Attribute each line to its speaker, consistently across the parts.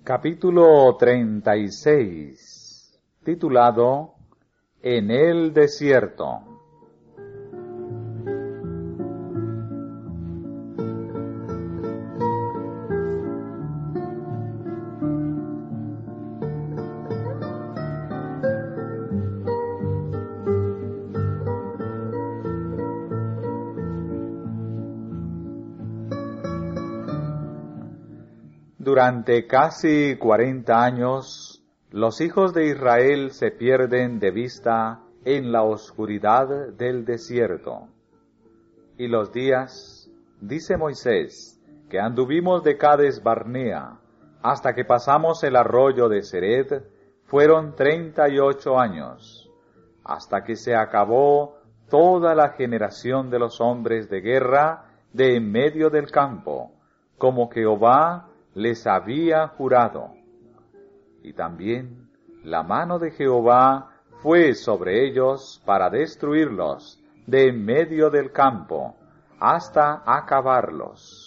Speaker 1: Capítulo 36, titulado En el desierto. Durante casi 40 años, los hijos de Israel se pierden de vista en la oscuridad del desierto. Y los días, dice Moisés, que anduvimos de Cades Barnea hasta que pasamos el arroyo de Sered, fueron 38 años, hasta que se acabó toda la generación de los hombres de guerra de en medio del campo, como Jehová les había jurado. Y también la mano de Jehová fue sobre ellos para destruirlos de en medio del campo, hasta acabarlos.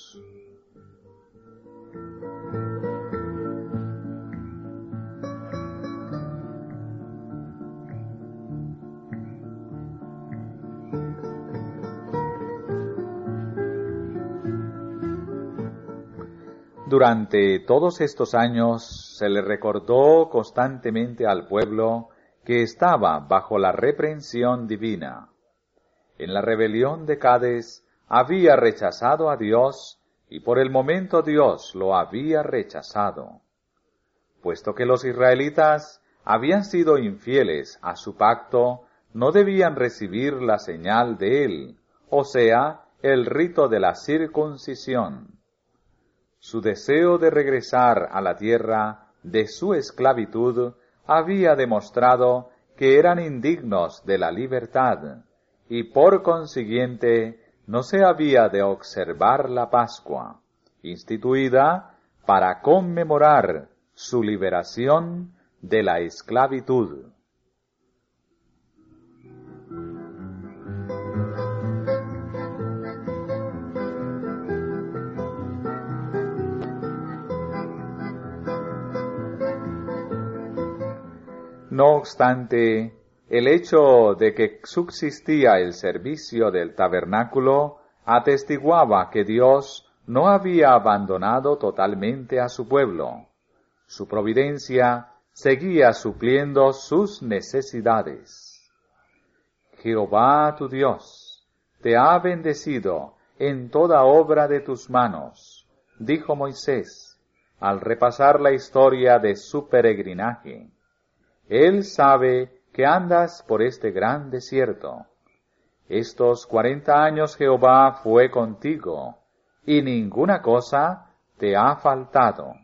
Speaker 1: Durante todos estos años se le recordó constantemente al pueblo que estaba bajo la reprensión divina. En la rebelión de Cades había rechazado a Dios y por el momento Dios lo había rechazado. Puesto que los israelitas habían sido infieles a su pacto, no debían recibir la señal de él, o sea, el rito de la circuncisión. Su deseo de regresar a la tierra de su esclavitud había demostrado que eran indignos de la libertad, y por consiguiente no se había de observar la Pascua, instituida para conmemorar su liberación de la esclavitud. No obstante, el hecho de que subsistía el servicio del tabernáculo atestiguaba que Dios no había abandonado totalmente a su pueblo. Su providencia seguía supliendo sus necesidades. Jehová tu Dios te ha bendecido en toda obra de tus manos, dijo Moisés, al repasar la historia de su peregrinaje. Él sabe que andas por este gran desierto. Estos 40 años Jehová fue contigo, y ninguna cosa te ha faltado.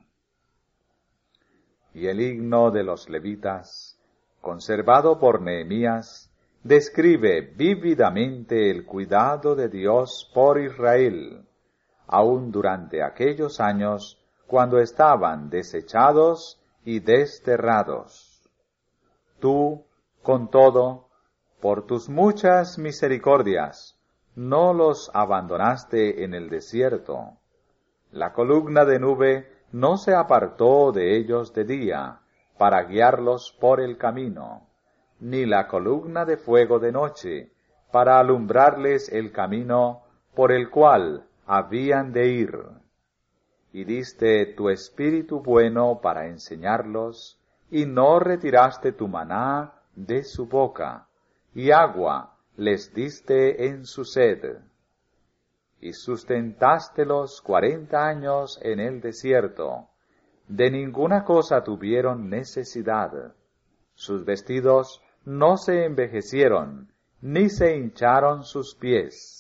Speaker 1: Y el himno de los levitas, conservado por Nehemías, describe vívidamente el cuidado de Dios por Israel, aun durante aquellos años cuando estaban desechados y desterrados. Tú, con todo, por tus muchas misericordias, no los abandonaste en el desierto. La columna de nube no se apartó de ellos de día, para guiarlos por el camino, ni la columna de fuego de noche, para alumbrarles el camino por el cual habían de ir. Y diste tu espíritu bueno para enseñarlos, y no retiraste tu maná de su boca, y agua les diste en su sed. Y sustentástelos 40 años en el desierto, de ninguna cosa tuvieron necesidad. Sus vestidos no se envejecieron, ni se hincharon sus pies.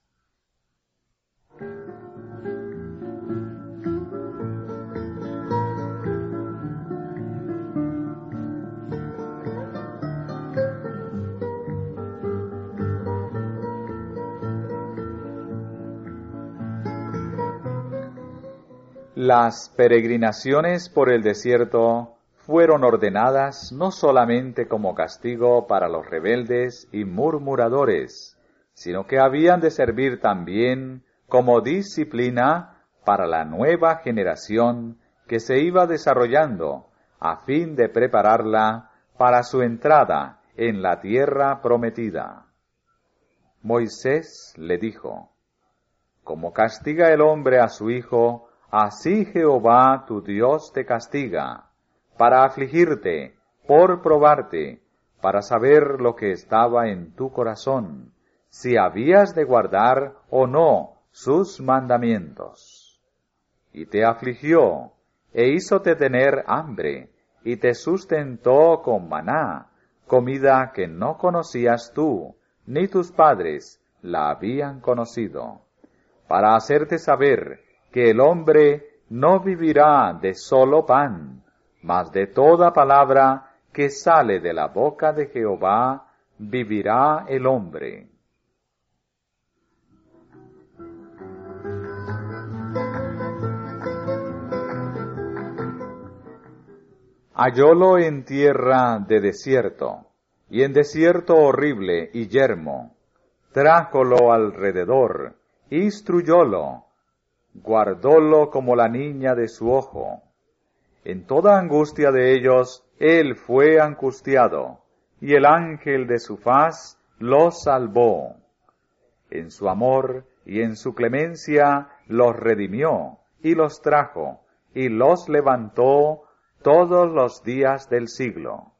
Speaker 1: Las peregrinaciones por el desierto fueron ordenadas no solamente como castigo para los rebeldes y murmuradores, sino que habían de servir también como disciplina para la nueva generación que se iba desarrollando a fin de prepararla para su entrada en la tierra prometida. Moisés le dijo: Como castiga el hombre a su hijo, así Jehová tu Dios te castiga, para afligirte, por probarte, para saber lo que estaba en tu corazón, si habías de guardar o no sus mandamientos. Y te afligió, e hízote tener hambre, y te sustentó con maná, comida que no conocías tú, ni tus padres la habían conocido, para hacerte saber que el hombre no vivirá de solo pan, mas de toda palabra que sale de la boca de Jehová, vivirá el hombre. Hallólo en tierra de desierto, y en desierto horrible y yermo. Trájolo alrededor, instruyólo, guardólo como la niña de su ojo. En toda angustia de ellos, él fue angustiado, y el ángel de su faz los salvó. En su amor y en su clemencia los redimió, y los trajo, y los levantó todos los días del siglo.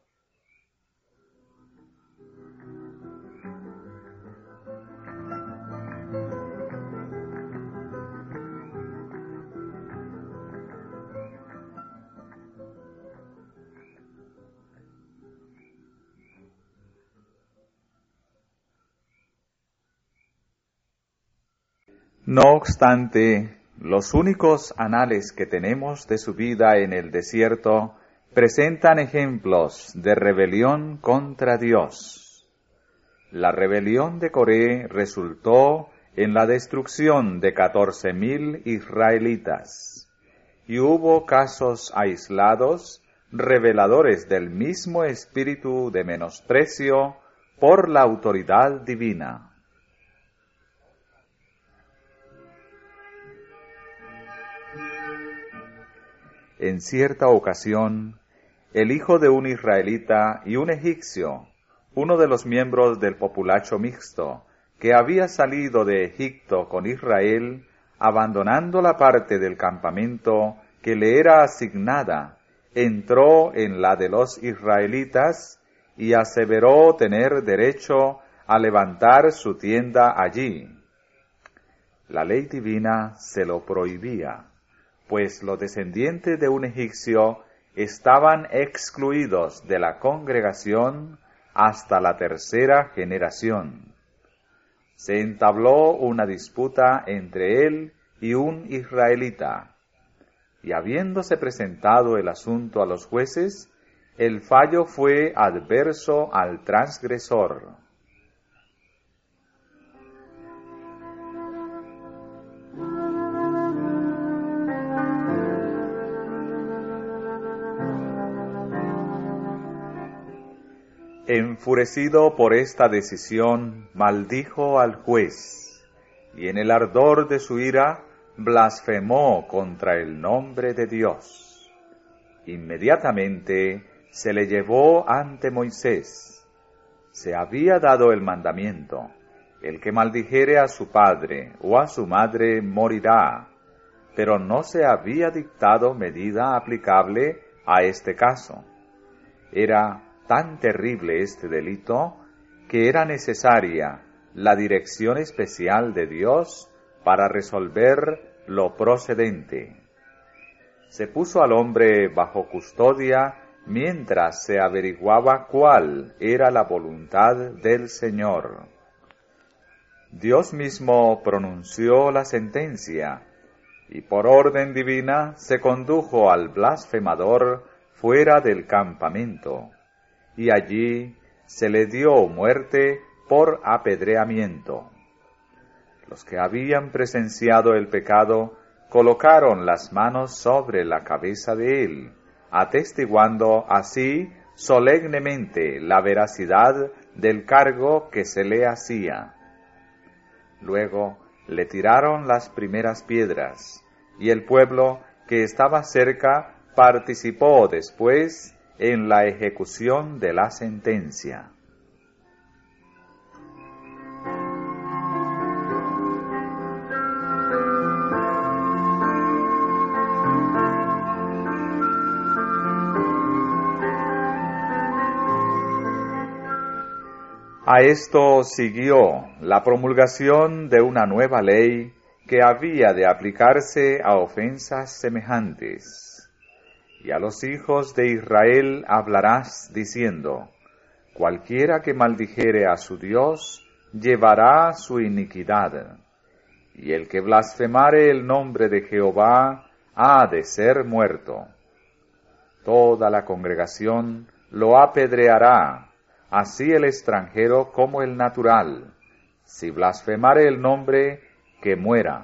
Speaker 1: No obstante, los únicos anales que tenemos de su vida en el desierto presentan ejemplos de rebelión contra Dios. La rebelión de Coré resultó en la destrucción de 14,000 israelitas, y hubo casos aislados reveladores del mismo espíritu de menosprecio por la autoridad divina. En cierta ocasión, el hijo de un israelita y un egipcio, uno de los miembros del populacho mixto, que había salido de Egipto con Israel, abandonando la parte del campamento que le era asignada, entró en la de los israelitas y aseveró tener derecho a levantar su tienda allí. La ley divina se lo prohibía, pues los descendientes de un egipcio estaban excluidos de la congregación hasta la 3ª generación. Se entabló una disputa entre él y un israelita, y habiéndose presentado el asunto a los jueces, el fallo fue adverso al transgresor. Enfurecido por esta decisión, maldijo al juez, y en el ardor de su ira, blasfemó contra el nombre de Dios. Inmediatamente se le llevó ante Moisés. Se había dado el mandamiento: el que maldijere a su padre o a su madre morirá, pero no se había dictado medida aplicable a este caso. Era tan terrible este delito que era necesaria la dirección especial de Dios para resolver lo procedente. Se puso al hombre bajo custodia mientras se averiguaba cuál era la voluntad del Señor. Dios mismo pronunció la sentencia, y por orden divina se condujo al blasfemador fuera del campamento, y allí se le dio muerte por apedreamiento. Los que habían presenciado el pecado colocaron las manos sobre la cabeza de él, atestiguando así solemnemente la veracidad del cargo que se le hacía. Luego le tiraron las primeras piedras, y el pueblo, que estaba cerca, participó después en la ejecución de la sentencia. A esto siguió la promulgación de una nueva ley que había de aplicarse a ofensas semejantes. Y a los hijos de Israel hablarás diciendo: cualquiera que maldijere a su Dios llevará su iniquidad, y el que blasfemare el nombre de Jehová ha de ser muerto. Toda la congregación lo apedreará, así el extranjero como el natural. Si blasfemare el nombre, que muera.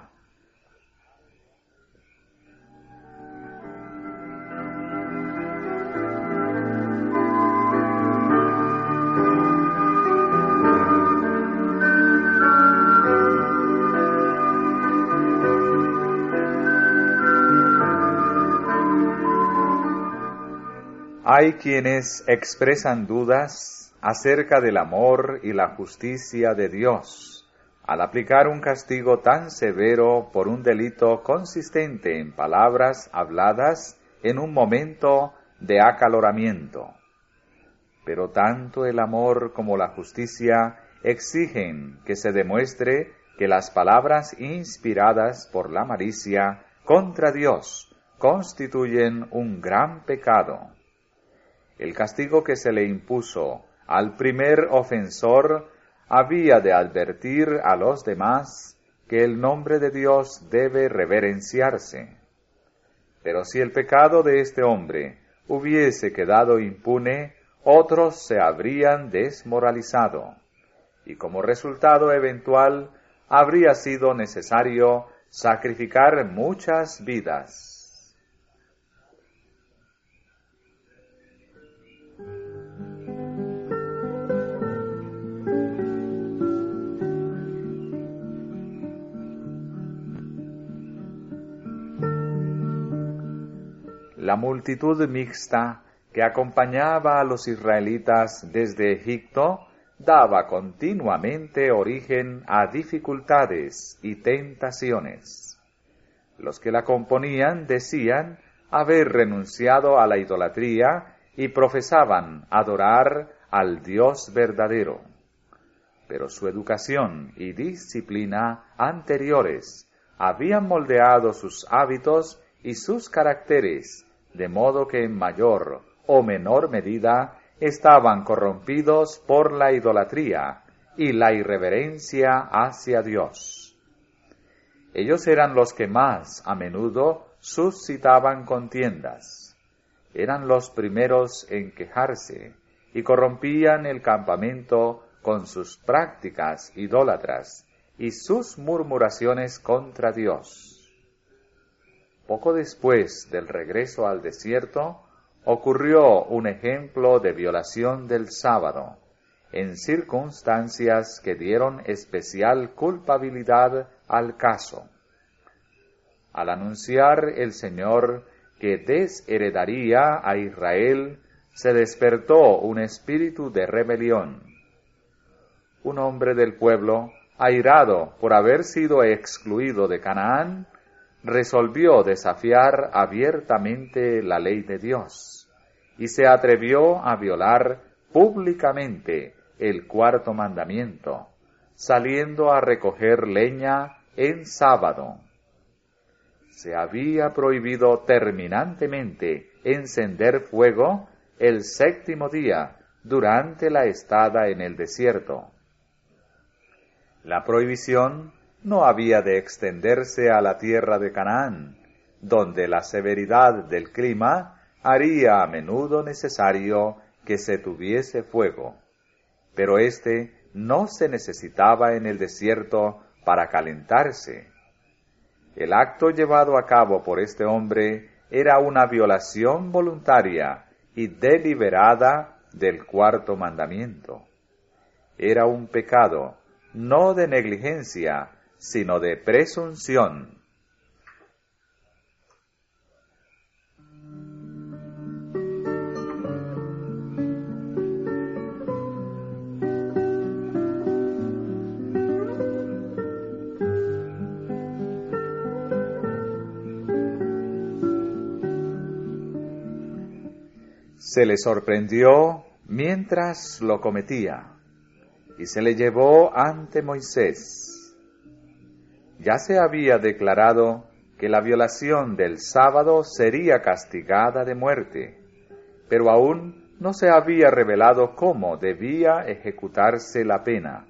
Speaker 1: Hay quienes expresan dudas acerca del amor y la justicia de Dios, al aplicar un castigo tan severo por un delito consistente en palabras habladas en un momento de acaloramiento. Pero tanto el amor como la justicia exigen que se demuestre que las palabras inspiradas por la malicia contra Dios constituyen un gran pecado. El castigo que se le impuso al primer ofensor había de advertir a los demás que el nombre de Dios debe reverenciarse. Pero si el pecado de este hombre hubiese quedado impune, otros se habrían desmoralizado, y como resultado eventual habría sido necesario sacrificar muchas vidas. La multitud mixta que acompañaba a los israelitas desde Egipto daba continuamente origen a dificultades y tentaciones. Los que la componían decían haber renunciado a la idolatría y profesaban adorar al Dios verdadero. Pero su educación y disciplina anteriores habían moldeado sus hábitos y sus caracteres, de modo que en mayor o menor medida estaban corrompidos por la idolatría y la irreverencia hacia Dios. Ellos eran los que más a menudo suscitaban contiendas. Eran los primeros en quejarse y corrompían el campamento con sus prácticas idólatras y sus murmuraciones contra Dios. Poco después del regreso al desierto, ocurrió un ejemplo de violación del sábado, en circunstancias que dieron especial culpabilidad al caso. Al anunciar el Señor que desheredaría a Israel, se despertó un espíritu de rebelión. Un hombre del pueblo, airado por haber sido excluido de Canaán, resolvió desafiar abiertamente la ley de Dios y se atrevió a violar públicamente el cuarto mandamiento, saliendo a recoger leña en sábado. Se había prohibido terminantemente encender fuego el séptimo día durante la estada en el desierto. La prohibición no había de extenderse a la tierra de Canaán, donde la severidad del clima haría a menudo necesario que se tuviese fuego, pero éste no se necesitaba en el desierto para calentarse. El acto llevado a cabo por este hombre era una violación voluntaria y deliberada del cuarto mandamiento. Era un pecado, no de negligencia, sino de presunción. Se le sorprendió mientras lo cometía, y se le llevó ante Moisés. Ya se había declarado que la violación del sábado sería castigada de muerte, pero aún no se había revelado cómo debía ejecutarse la pena.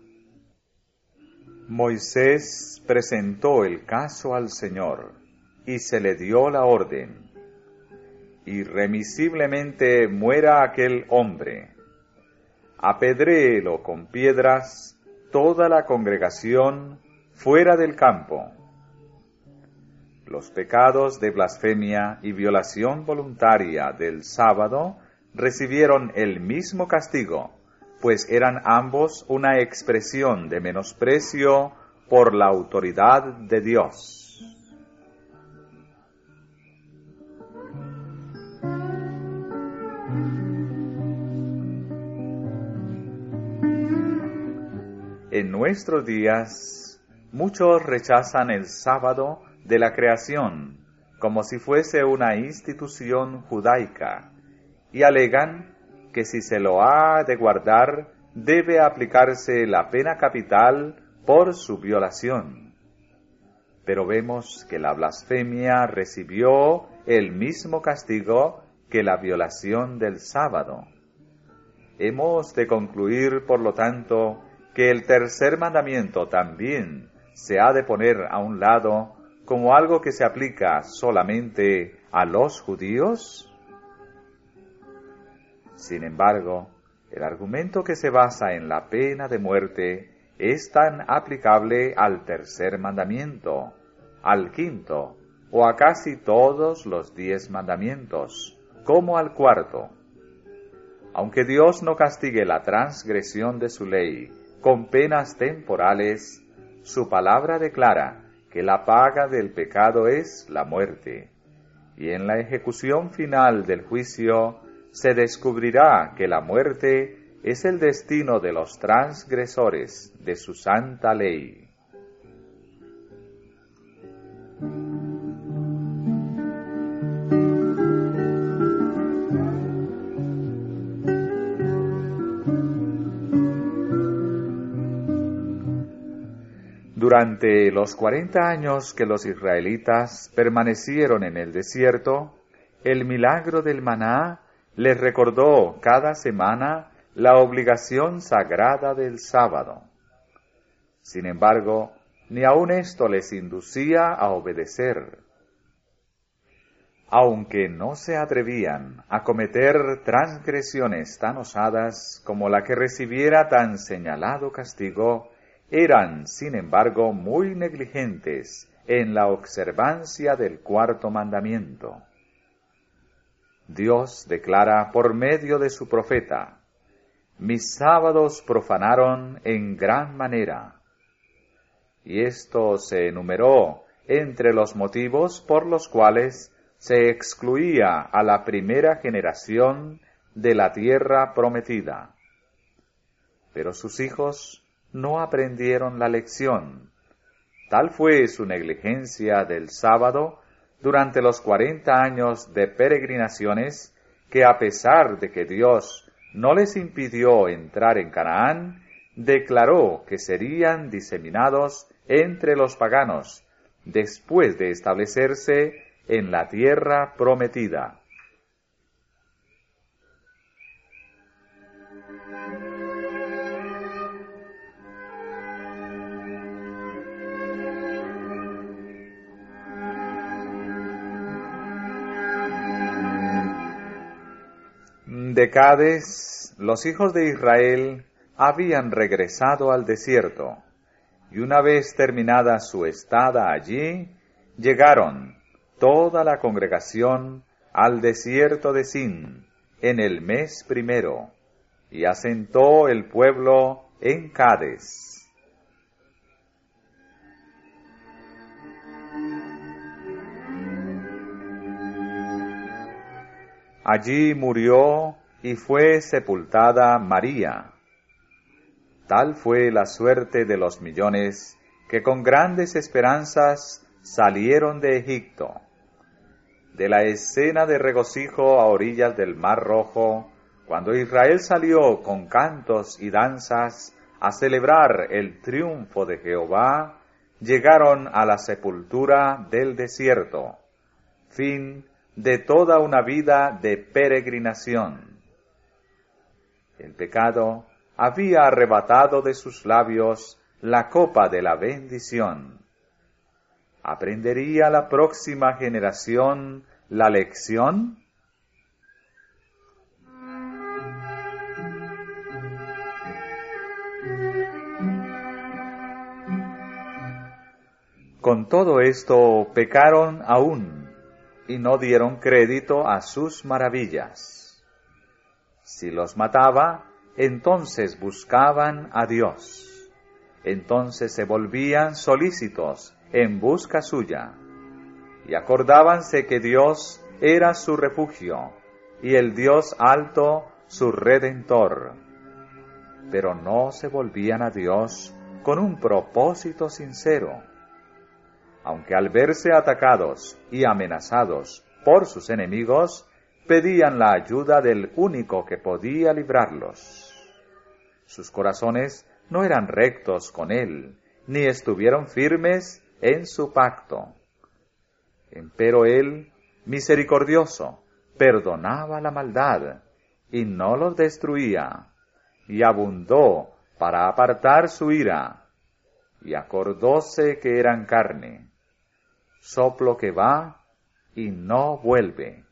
Speaker 1: Moisés presentó el caso al Señor, y se le dio la orden: irremisiblemente muera aquel hombre. Apedréelo con piedras toda la congregación fuera del campo. Los pecados de blasfemia y violación voluntaria del sábado recibieron el mismo castigo, pues eran ambos una expresión de menosprecio por la autoridad de Dios. En nuestros días, muchos rechazan el sábado de la creación como si fuese una institución judaica y alegan que si se lo ha de guardar, debe aplicarse la pena capital por su violación. Pero vemos que la blasfemia recibió el mismo castigo que la violación del sábado. Hemos de concluir, por lo tanto, que el tercer mandamiento también se ha de poner a un lado como algo que se aplica solamente a los judíos. Sin embargo, el argumento que se basa en la pena de muerte es tan aplicable al tercer mandamiento, al quinto, o a casi todos los 10 mandamientos, como al cuarto. Aunque Dios no castigue la transgresión de su ley con penas temporales, su palabra declara que la paga del pecado es la muerte, y en la ejecución final del juicio se descubrirá que la muerte es el destino de los transgresores de su santa ley. Durante los 40 años que los israelitas permanecieron en el desierto, el milagro del maná les recordó cada semana la obligación sagrada del sábado. Sin embargo, ni aun esto les inducía a obedecer. Aunque no se atrevían a cometer transgresiones tan osadas como la que recibiera tan señalado castigo, eran, sin embargo, muy negligentes en la observancia del cuarto mandamiento. Dios declara por medio de su profeta: mis sábados profanaron en gran manera. Y esto se enumeró entre los motivos por los cuales se excluía a la primera generación de la tierra prometida. Pero sus hijos no aprendieron la lección. Tal fue su negligencia del sábado durante los 40 años de peregrinaciones, que a pesar de que Dios no les impidió entrar en Canaán, declaró que serían diseminados entre los paganos, después de establecerse en la tierra prometida. De Cades, los hijos de Israel habían regresado al desierto, y una vez terminada su estada allí, llegaron toda la congregación al desierto de Sin en el mes primero, y asentó el pueblo en Cades. Allí murió y fue sepultada María. Tal fue la suerte de los millones que con grandes esperanzas salieron de Egipto. de la escena de regocijo a orillas del Mar Rojo, cuando Israel salió con cantos y danzas a celebrar el triunfo de Jehová, llegaron a la sepultura del desierto, fin de toda una vida de peregrinación. El pecado había arrebatado de sus labios la copa de la bendición. ¿Aprendería la próxima generación la lección? Con todo esto pecaron aún, y no dieron crédito a sus maravillas. Si los mataba, entonces buscaban a Dios. Entonces se volvían solícitos en busca suya, y acordábanse que Dios era su refugio, y el Dios alto su redentor. Pero no se volvían a Dios con un propósito sincero. Aunque al verse atacados y amenazados por sus enemigos, pedían la ayuda del único que podía librarlos. Sus corazones no eran rectos con él, ni estuvieron firmes en su pacto. Empero él, misericordioso, perdonaba la maldad, y no los destruía, y abundó para apartar su ira, y acordóse que eran carne, soplo que va y no vuelve.